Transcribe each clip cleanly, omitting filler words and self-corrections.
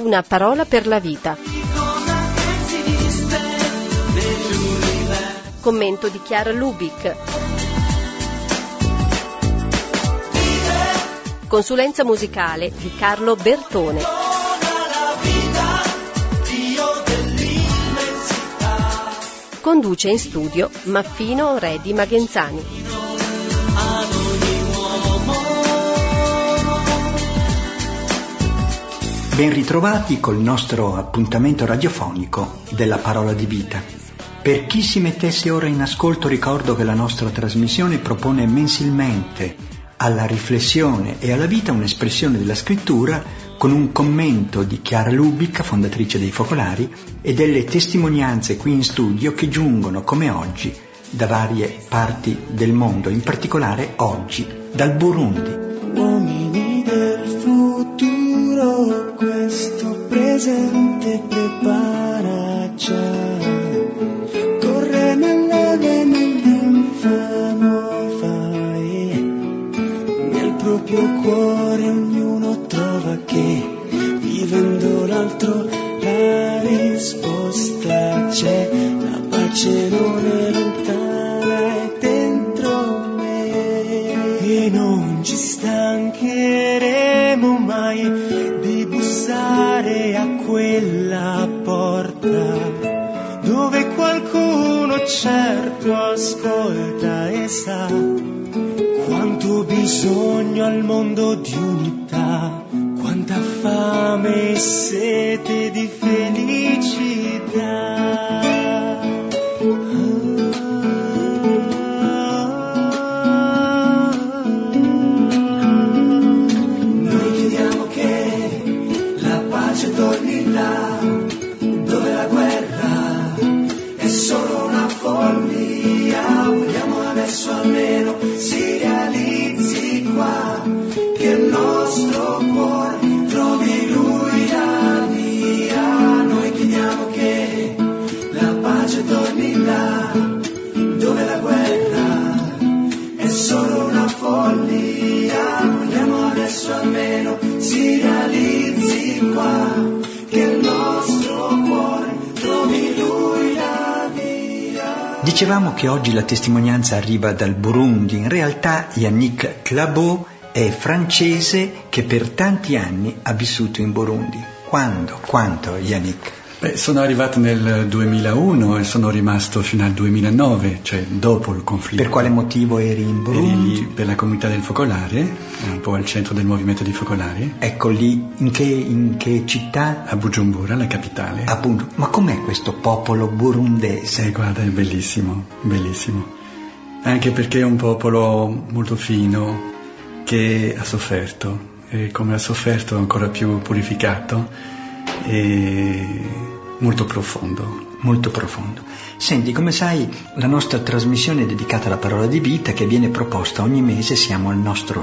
una parola per la vita. Commento di Chiara Lubick. Consulenza musicale di Carlo Bertone. Conduce in studio Maffino Redi Magenzani. Ben ritrovati col nostro appuntamento radiofonico della Parola di Vita. Per chi si mettesse ora in ascolto, ricordo che la nostra trasmissione propone mensilmente alla riflessione e alla vita un'espressione della scrittura con un commento di Chiara Lubick, fondatrice dei Focolari, e delle testimonianze qui in studio che giungono come oggi da varie parti del mondo, in particolare oggi dal Burundi. Uomini del futuro, questo presente prepara già. Corre nelle vene l'infamo fai, nel proprio cuore ognuno trova che, vivendo l'altro, la risposta c'è. La pace non è lontana, è dentro me, e non ci stancheremo mai di bussare a quella porta, dove qualcuno certo ascolta e sa quanto bisogno al mondo di unità, quanta fame e sete di felicità. Noi chiediamo che la pace torni là, dove la guerra è solo una follia. Vogliamo adesso almeno si realizzi qua, che il nostro cuore trovi lui la via. Noi chiediamo che la pace torni là, dove la guerra è solo una follia. Vogliamo adesso almeno si realizzi qua, che il nostro cuore trovi lui la via. Dicevamo che oggi la testimonianza arriva dal Burundi. In realtà Yannick Clabot è francese che per tanti anni ha vissuto in Burundi. Quando? Quanto, Yannick? Sono arrivato nel 2001 e sono rimasto fino al 2009, cioè dopo il conflitto. Per quale motivo eri in Burundi? Eri lì per la comunità del Focolare, un po' al centro del movimento dei Focolari. Ecco, lì, in che città? A Bujumbura, la capitale. Appunto, ma com'è questo popolo burundese? Guarda, è bellissimo, bellissimo. Anche perché è un popolo molto fino, che ha sofferto, e come ha sofferto ancora più purificato e molto profondo. Molto profondo. Senti, come sai, la nostra trasmissione è dedicata alla parola di vita che viene proposta ogni mese. Siamo al nostro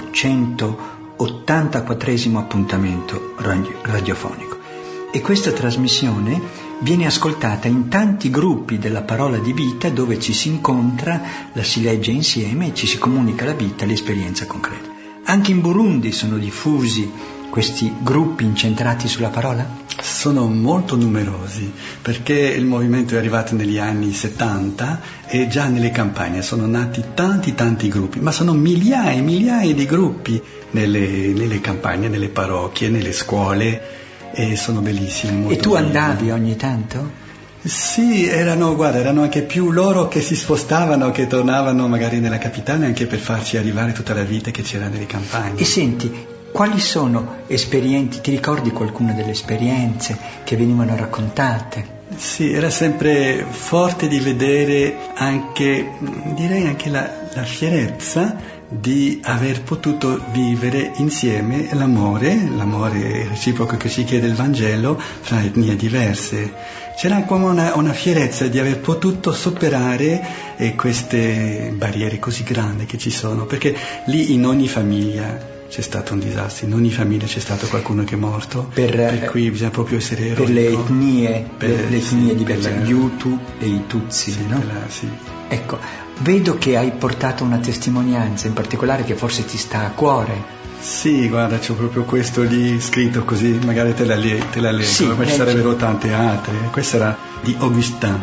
184esimo appuntamento radiofonico e questa trasmissione viene ascoltata in tanti gruppi della parola di vita dove ci si incontra, la si legge insieme e ci si comunica la vita, l'esperienza concreta. Anche in Burundi sono diffusi questi gruppi incentrati sulla parola? Sono molto numerosi, perché il movimento è arrivato negli anni 70 e già nelle campagne sono nati tanti gruppi, ma sono migliaia e migliaia di gruppi nelle campagne, nelle parrocchie, nelle scuole, e sono bellissimi. E tu andavi ogni tanto? Sì, erano anche più loro che si spostavano, che tornavano magari nella capitale anche per farci arrivare tutta la vita che c'era nelle campagne. E senti, quali sono esperienze? Ti ricordi qualcuna delle esperienze che venivano raccontate? Sì, era sempre forte di vedere anche, direi anche la fierezza di aver potuto vivere insieme l'amore reciproco che ci chiede il Vangelo fra etnie diverse. C'era come una fierezza di aver potuto superare queste barriere così grandi che ci sono, perché lì in ogni famiglia c'è stato un disastro, in ogni famiglia c'è stato qualcuno che è morto, per cui bisogna proprio essere eroico. Per le etnie diverse, gli Hutu e i Tutsi, sì, no? Sì. Ecco, vedo che hai portato una testimonianza in particolare che forse ti sta a cuore. Sì, guarda, c'ho proprio questo lì scritto così, magari te la leggo, sì, ma ci sarebbero tante altre. Questa era di Augustin.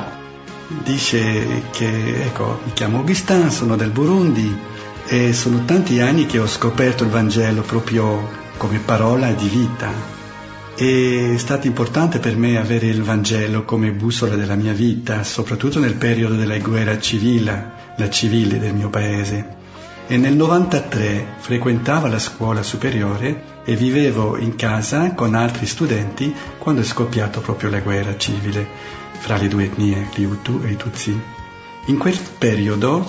Dice che, ecco, mi chiamo Augustin, sono del Burundi e sono tanti anni che ho scoperto il Vangelo proprio come parola di vita. È stato importante per me avere il Vangelo come bussola della mia vita, soprattutto nel periodo della guerra civile, la civile del mio paese. E nel 93 frequentavo la scuola superiore e vivevo in casa con altri studenti quando è scoppiato proprio la guerra civile fra le due etnie, gli Hutu e i Tutsi. In quel periodo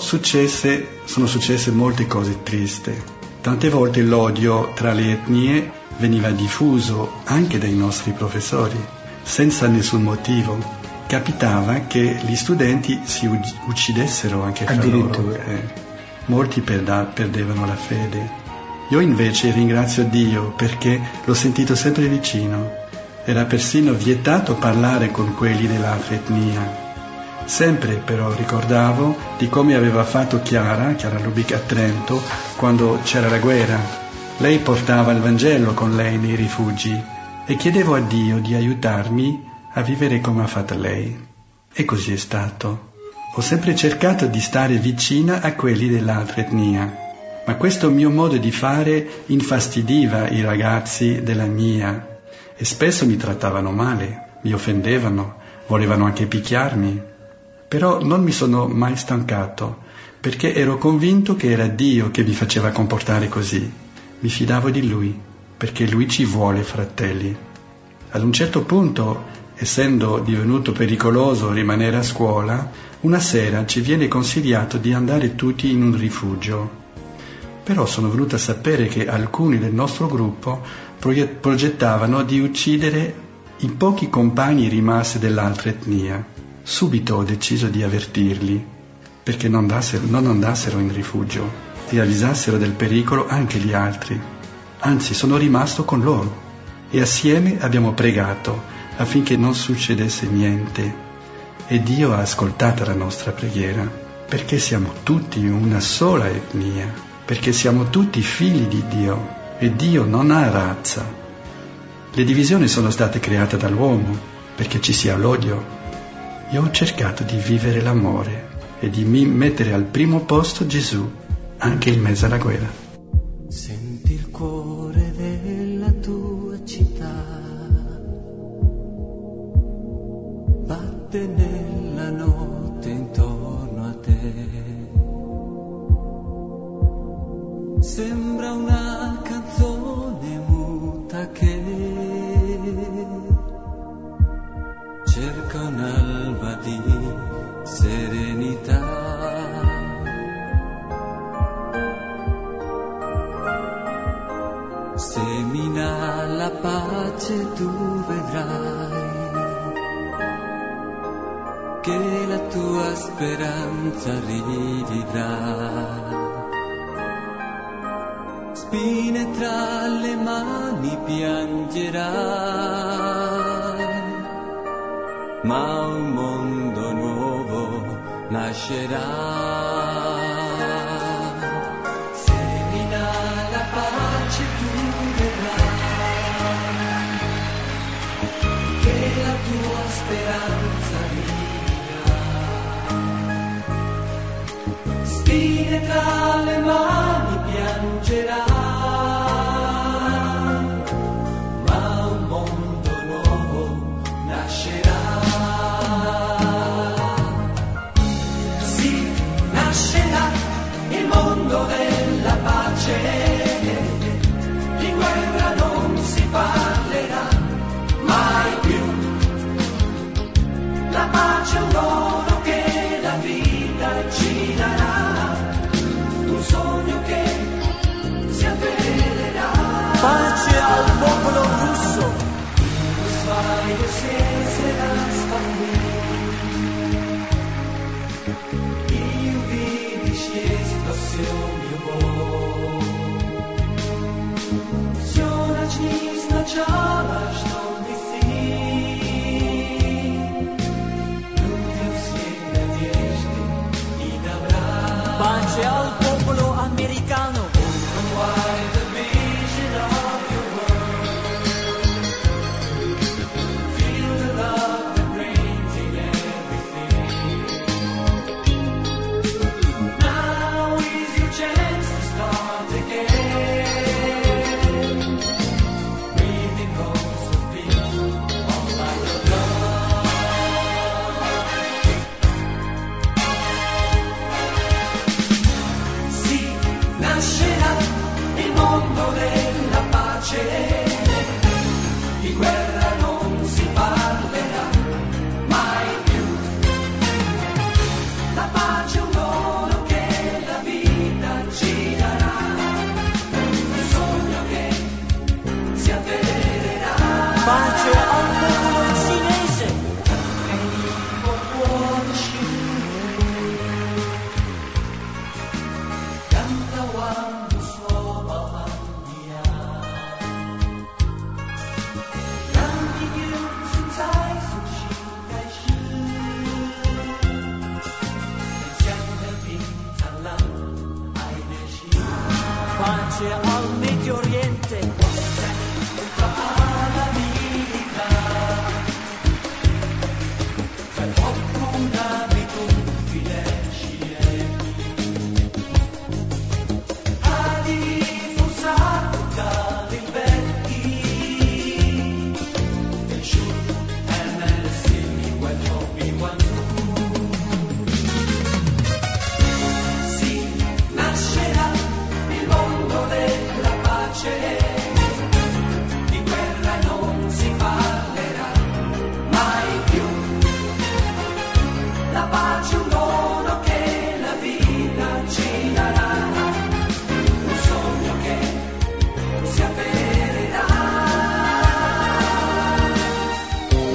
sono successe molte cose tristi. Tante volte l'odio tra le etnie veniva diffuso anche dai nostri professori, senza nessun motivo. Capitava che gli studenti si uccidessero anche fra loro. Molti perdevano la fede. Io invece ringrazio Dio perché l'ho sentito sempre vicino. Era persino vietato parlare con quelli dell'altra etnia. Sempre però ricordavo di come aveva fatto Chiara Lubic a Trento quando c'era la guerra. Lei portava il Vangelo con lei nei rifugi e chiedevo a Dio di aiutarmi a vivere come ha fatto lei. E così è stato. Ho sempre cercato di stare vicina a quelli dell'altra etnia, ma questo mio modo di fare infastidiva i ragazzi della mia e spesso mi trattavano male, mi offendevano, volevano anche picchiarmi. Però non mi sono mai stancato, perché ero convinto che era Dio che mi faceva comportare così. Mi fidavo di Lui, perché Lui ci vuole fratelli. Ad un certo punto, essendo divenuto pericoloso rimanere a scuola, una sera ci viene consigliato di andare tutti in un rifugio. Però sono venuto a sapere che alcuni del nostro gruppo progettavano di uccidere i pochi compagni rimasti dell'altra etnia. Subito ho deciso di avvertirli, perché non andassero in rifugio e avvisassero del pericolo anche gli altri. Anzi, sono rimasto con loro e assieme abbiamo pregato affinché non succedesse niente. E Dio ha ascoltato la nostra preghiera, perché siamo tutti una sola etnia, perché siamo tutti figli di Dio e Dio non ha razza. Le divisioni sono state create dall'uomo perché ci sia l'odio. Io ho cercato di vivere l'amore e di mettere al primo posto Gesù, anche in mezzo alla guerra. Senti il cuore della tua città, batte nella notte intorno a te. Sembra una canzone muta che cerca un'alba di serenità. Semina la pace, tu vedrai che la tua speranza rivivrà. Spine tra le mani piangerai, ma un mondo nuovo nascerà. Semina la pace, tu vedrai che la tua speranza vivrà. Spine tra le mani piangerai, ma un mondo nuovo nascerà. Sì, nascerà il mondo della pace, di guerra non si parlerà mai più. La pace è un dono che la vita ci darà, un sogno che si avvererà. Pace al popolo russo, Zwei se la I uvidiš jest pasjonio Bog. Zionać nie znaczała, że wisi. Ludzie wsiej надежды и добра. Pace al popolo americano. Why the vision?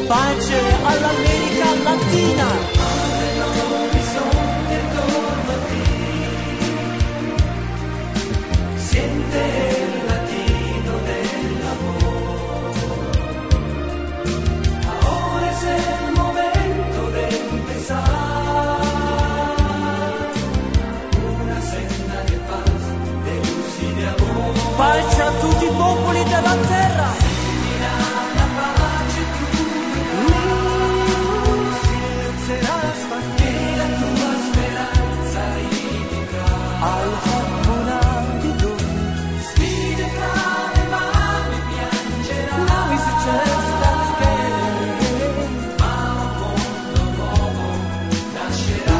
pace all'America Latina. Pace a tutti i popoli della terra. La pace tu silenzierà e la tua speranza rivivrà. Al monadido sfide tra le mani piangerà. Now is the chance that again. Ma un mondo nuovo nascerà.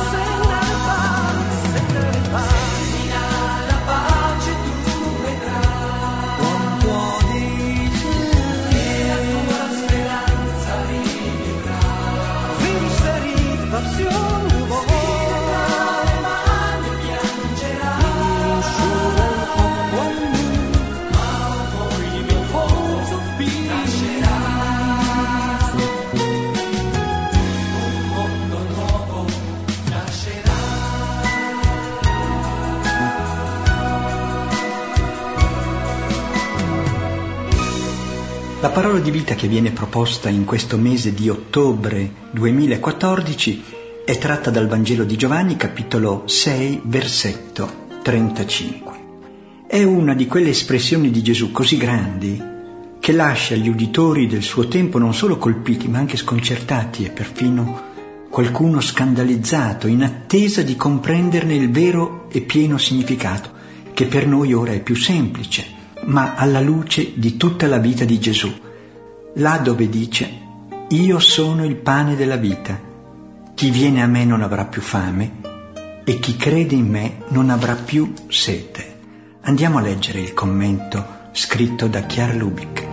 La parola di vita che viene proposta in questo mese di ottobre 2014 è tratta dal Vangelo di Giovanni, capitolo 6, versetto 35. È una di quelle espressioni di Gesù così grandi che lascia gli uditori del suo tempo non solo colpiti ma anche sconcertati e perfino qualcuno scandalizzato, in attesa di comprenderne il vero e pieno significato, che per noi ora è più semplice, ma alla luce di tutta la vita di Gesù, là dove dice: io sono il pane della vita, chi viene a me non avrà più fame e chi crede in me non avrà più sete. Andiamo a leggere il commento scritto da Chiara Lubick.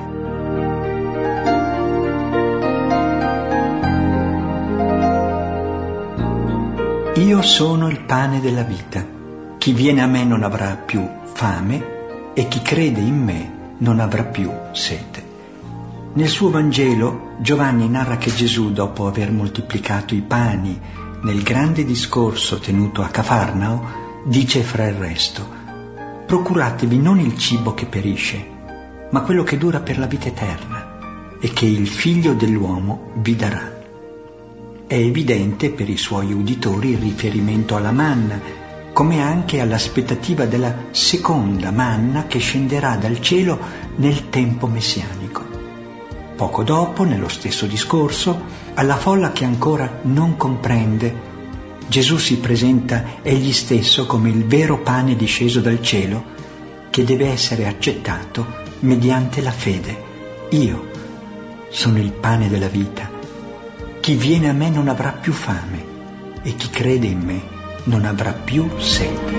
Io sono il pane della vita, chi viene a me non avrà più fame e chi crede in me non avrà più sete. Nel suo Vangelo Giovanni narra che Gesù, dopo aver moltiplicato i pani nel grande discorso tenuto a Cafarnao, dice fra il resto: procuratevi non il cibo che perisce, ma quello che dura per la vita eterna e che il Figlio dell'uomo vi darà. È evidente per i suoi uditori il riferimento alla manna, come anche all'aspettativa della seconda manna che scenderà dal cielo nel tempo messianico. Poco dopo, nello stesso discorso, alla folla che ancora non comprende, Gesù si presenta egli stesso come il vero pane disceso dal cielo che deve essere accettato mediante la fede. Io sono il pane della vita. Chi viene a me non avrà più fame e chi crede in me non avrà più sete.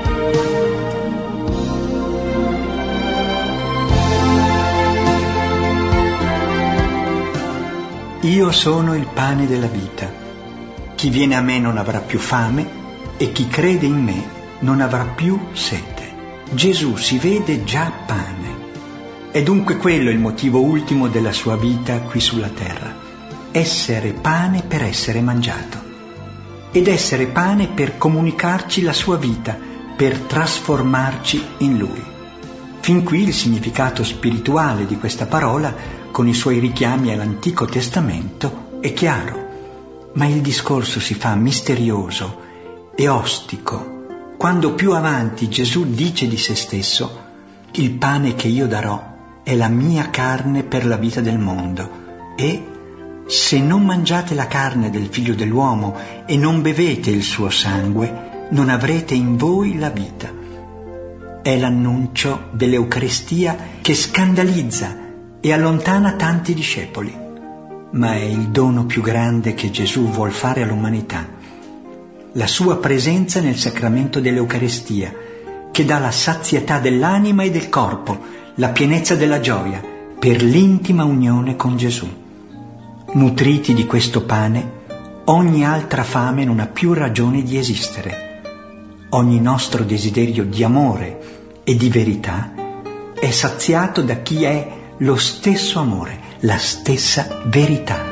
Io sono il pane della vita. Chi viene a me non avrà più fame e chi crede in me non avrà più sete. Gesù si vede già pane. È dunque quello il motivo ultimo della sua vita qui sulla terra: essere pane per essere mangiato. Ed essere pane per comunicarci la sua vita, per trasformarci in Lui. Fin qui il significato spirituale di questa parola, con i suoi richiami all'Antico Testamento, è chiaro, ma il discorso si fa misterioso e ostico quando più avanti Gesù dice di se stesso: il pane che io darò è la mia carne per la vita del mondo e se non mangiate la carne del Figlio dell'uomo e non bevete il suo sangue, non avrete in voi la vita. È l'annuncio dell'Eucaristia che scandalizza e allontana tanti discepoli, ma è il dono più grande che Gesù vuol fare all'umanità. La sua presenza nel sacramento dell'Eucaristia, che dà la sazietà dell'anima e del corpo, la pienezza della gioia, per l'intima unione con Gesù. Nutriti di questo pane, ogni altra fame non ha più ragione di esistere. Ogni nostro desiderio di amore e di verità è saziato da chi è lo stesso amore, la stessa verità.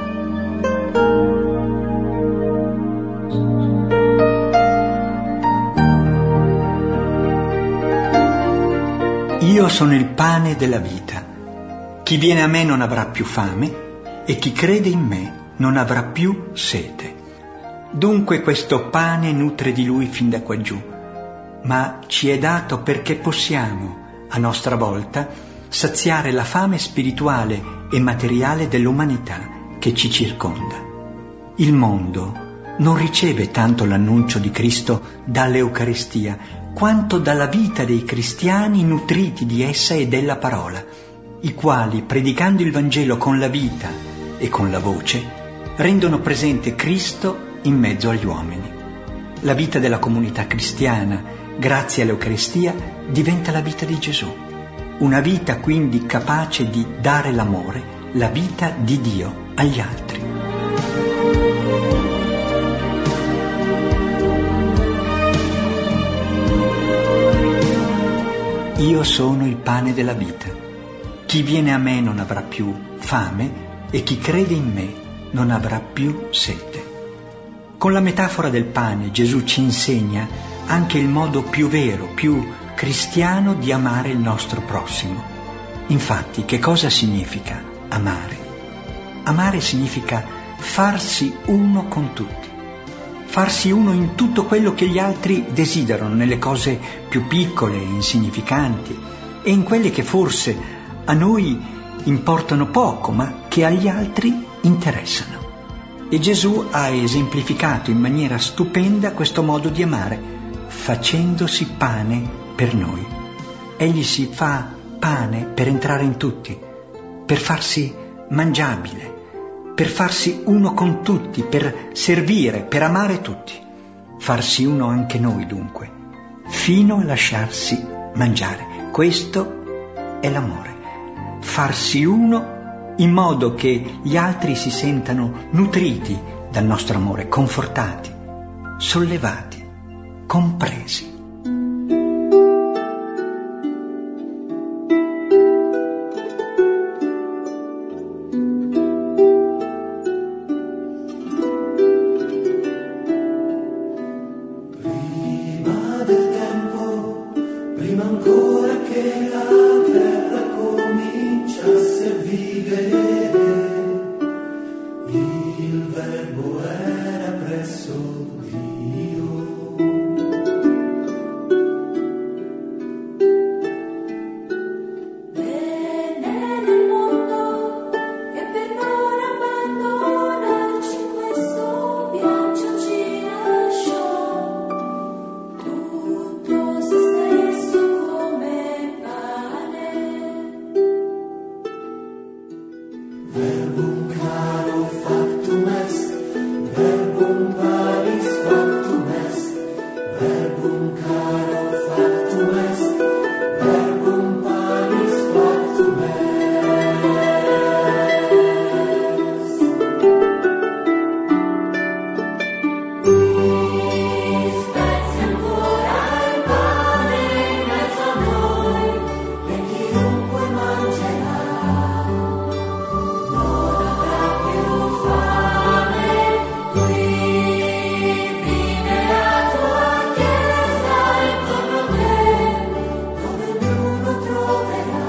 Io sono il pane della vita. Chi viene a me non avrà più fame e chi crede in me non avrà più sete. Dunque questo pane nutre di lui fin da quaggiù, ma ci è dato perché possiamo, a nostra volta, saziare la fame spirituale e materiale dell'umanità che ci circonda. Il mondo non riceve tanto l'annuncio di Cristo dall'Eucaristia, quanto dalla vita dei cristiani nutriti di essa e della parola, i quali, predicando il Vangelo con la vita e con la voce, rendono presente Cristo in mezzo agli uomini. La vita della comunità cristiana, grazie all'Eucaristia, diventa la vita di Gesù. Una vita quindi capace di dare l'amore, la vita di Dio agli altri. Io sono il pane della vita. Chi viene a me non avrà più fame e chi crede in me non avrà più sete. Con la metafora del pane Gesù ci insegna anche il modo più vero, più cristiano di amare il nostro prossimo. Infatti, che cosa significa amare? Amare significa farsi uno con tutti. Farsi uno in tutto quello che gli altri desiderano, nelle cose più piccole e insignificanti, e in quelle che forse a noi importano poco, ma che agli altri interessano. E Gesù ha esemplificato in maniera stupenda questo modo di amare, facendosi pane per noi. Egli si fa pane per entrare in tutti, per farsi mangiabile, per farsi uno con tutti, per servire, per amare tutti. Farsi uno anche noi dunque, fino a lasciarsi mangiare. Questo è l'amore. Farsi uno in modo che gli altri si sentano nutriti dal nostro amore, confortati, sollevati, compresi. Prima ancora che la terra cominciasse a vivere, il Verbo era presso Dio. Venne nel mondo e per non abbandonarci in questo viaggio ci lasciò tutto se stesso come pane. Verbum caro factum est, verbum panis factum est, verbum caro factum est, verbum panis factum est. Spezzi ancora il pane in mezzo a noi e chiunque mangerà non avrà più fame. Qui vive la tua chiesa intorno a te, dove ognuno troverà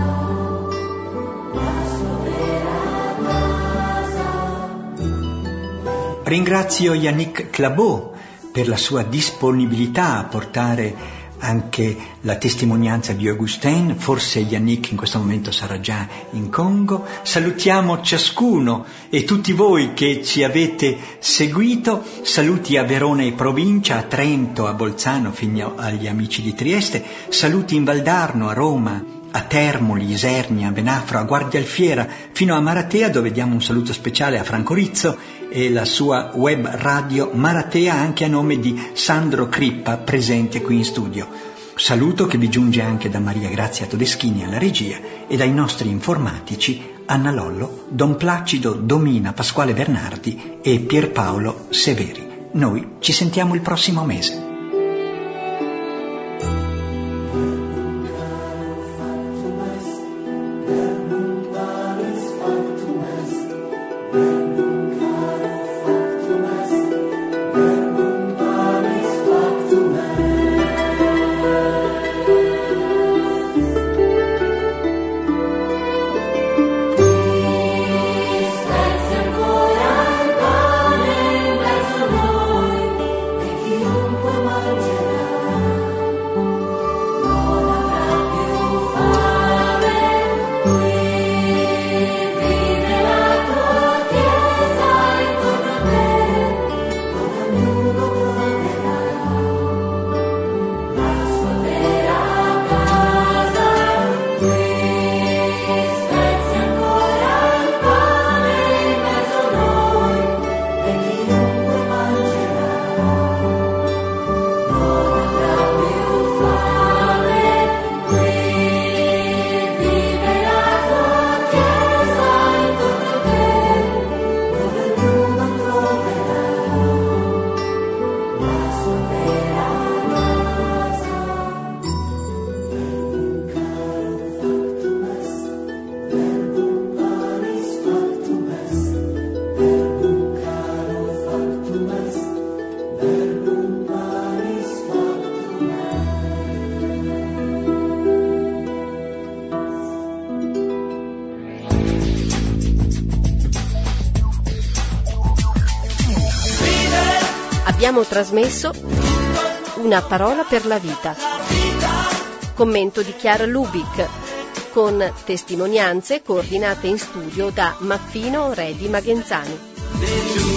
la sua vera casa. Ringrazio Yannick Clabaud per la sua disponibilità a portare anche la testimonianza di Augustin. Forse Yannick in questo momento sarà già in Congo. Salutiamo ciascuno e tutti voi che ci avete seguito. Saluti a Verona e provincia, a Trento, a Bolzano, fino agli amici di Trieste. Saluti in Valdarno, a Roma, a Termoli, Isernia, a Venafro, a Guardialfiera, fino a Maratea, dove diamo un saluto speciale a Franco Rizzo e la sua web radio Maratea, anche a nome di Sandro Crippa, presente qui in studio. Saluto che vi giunge anche da Maria Grazia Todeschini alla regia e dai nostri informatici Anna Lollo, Don Placido, Domina, Pasquale Bernardi e Pierpaolo Severi. Noi ci sentiamo il prossimo mese. Verbum panis factum abbiamo trasmesso Una parola per la vita. Commento di Chiara Lubick, con testimonianze coordinate in studio da Maffino Re di Magenzani.